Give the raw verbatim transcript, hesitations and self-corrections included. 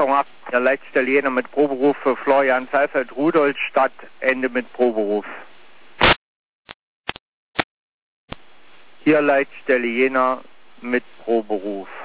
acht, der letzte Jena mit Proberuf für Florian Seifeld, Rudolstadt, Ende mit Proberuf. Hier Leitstelle Jena mit Proberuf.